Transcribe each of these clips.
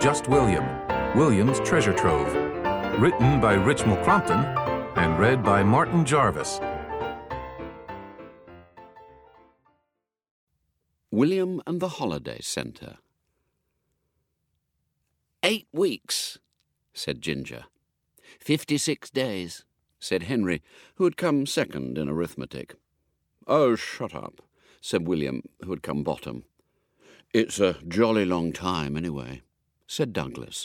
Just William, William's Treasure Trove. Written by Richmal Crompton and read by Martin Jarvis. William and the Holiday Centre. 8 weeks, said Ginger. 56 days, said Henry, who had come second in arithmetic. Oh, shut up, said William, who had come bottom. It's a jolly long time, anyway, said Douglas.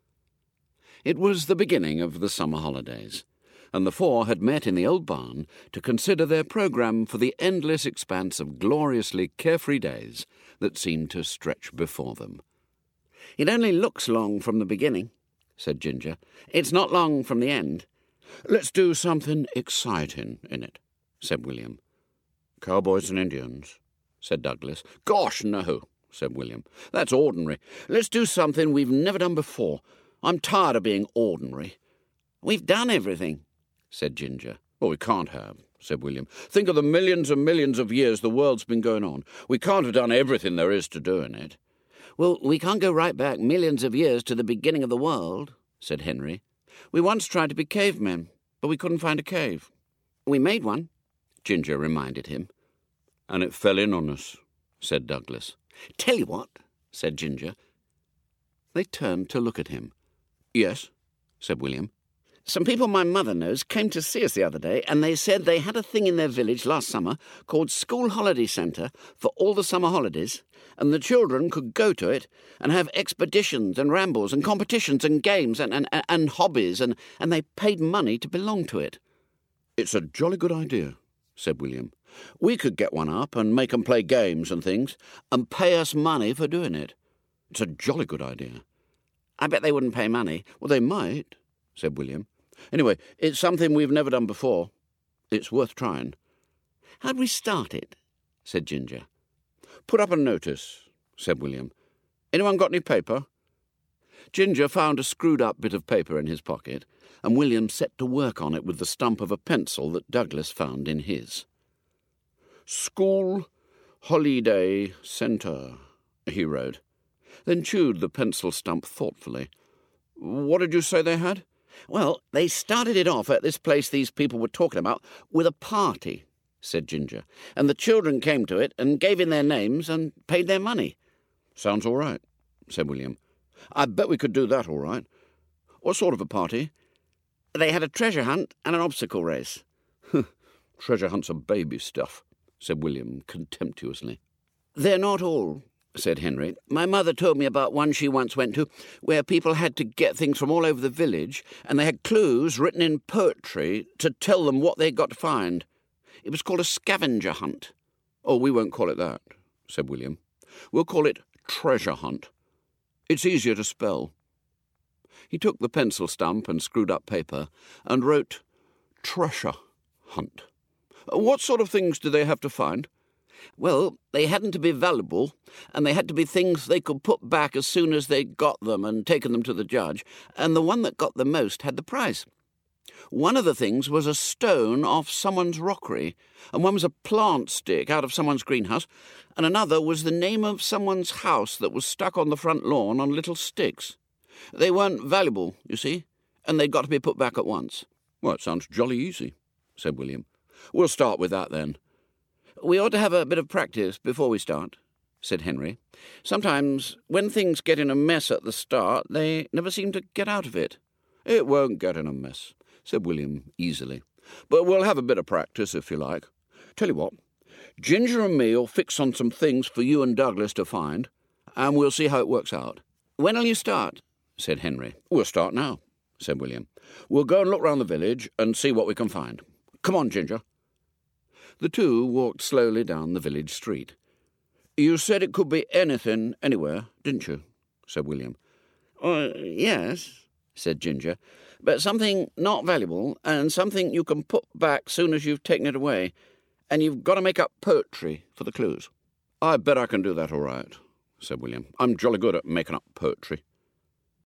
It was the beginning of the summer holidays, and the four had met in the old barn to consider their programme for the endless expanse of gloriously carefree days that seemed to stretch before them. "It only looks long from the beginning," said Ginger. "It's not long from the end." "Let's do something exciting in it," said William. "Cowboys and Indians," said Douglas. "Gosh, no," said William. "That's ordinary. Let's do something we've never done before. I'm tired of being ordinary." "We've done everything," said Ginger. "Well, we can't have," said William. "Think of the millions and millions of years the world's been going on. We can't have done everything there is to do in it." "Well, we can't go right back millions of years to the beginning of the world," said Henry. "We once tried to be cavemen, but we couldn't find a cave." "We made one," Ginger reminded him. "And it fell in on us," said Douglas. "Tell you what," said Ginger. They turned to look at him. "Yes," said William. "Some people my mother knows came to see us the other day, and they said they had a thing in their village last summer called School Holiday Centre for all the summer holidays, and the children could go to it and have expeditions and rambles and competitions and games and hobbies, and they paid money to belong to it." "It's a jolly good idea," said William. "We could get one up and make 'em play games and things, and pay us money for doing it. It's a jolly good idea." "I bet they wouldn't pay money." "Well, they might," said William. "Anyway, it's something we've never done before. It's worth trying." "How'd we start it?" said Ginger. "Put up a notice," said William. "Anyone got any paper?" Ginger found a screwed-up bit of paper in his pocket, and William set to work on it with the stump of a pencil that Douglas found in his. "School Holiday Centre," he wrote, then chewed the pencil stump thoughtfully. "What did you say they had?" "Well, they started it off at this place these people were talking about with a party," said Ginger, "and the children came to it and gave in their names and paid their money." "Sounds all right," said William. "I bet we could do that all right. What sort of a party?" "They had a treasure hunt and an obstacle race." "Treasure hunts are baby stuff," said William contemptuously. "They're not all," said Henry. "My mother told me about one she once went to, where people had to get things from all over the village, and they had clues written in poetry to tell them what they'd got to find. It was called a scavenger hunt." "Oh, we won't call it that," said William. "We'll call it treasure hunt. It's easier to spell." He took the pencil stump and screwed-up paper and wrote treasure hunt. "What sort of things do they have to find?" "Well, they hadn't to be valuable, and they had to be things they could put back as soon as they'd got them and taken them to the judge, and the one that got the most had the prize. One of the things was a stone off someone's rockery, and one was a plant stick out of someone's greenhouse, and another was the name of someone's house that was stuck on the front lawn on little sticks. They weren't valuable, you see, and they'd got to be put back at once." "Well, it sounds jolly easy," said William. "We'll start with that, then." "We ought to have a bit of practice before we start," said Henry. "Sometimes, when things get in a mess at the start, they never seem to get out of it." "It won't get in a mess," said William easily. "But we'll have a bit of practice, if you like. Tell you what, Ginger and me'll fix on some things for you and Douglas to find, and we'll see how it works out." "When'll you start?" said Henry. "We'll start now," said William. "We'll go and look round the village and see what we can find. Come on, Ginger." The two walked slowly down the village street. "You said it could be anything, anywhere, didn't you?" said William. "Yes," said Ginger, "but something not valuable, and something you can put back soon as you've taken it away, and you've got to make up poetry for the clues." "I bet I can do that all right," said William. "I'm jolly good at making up poetry."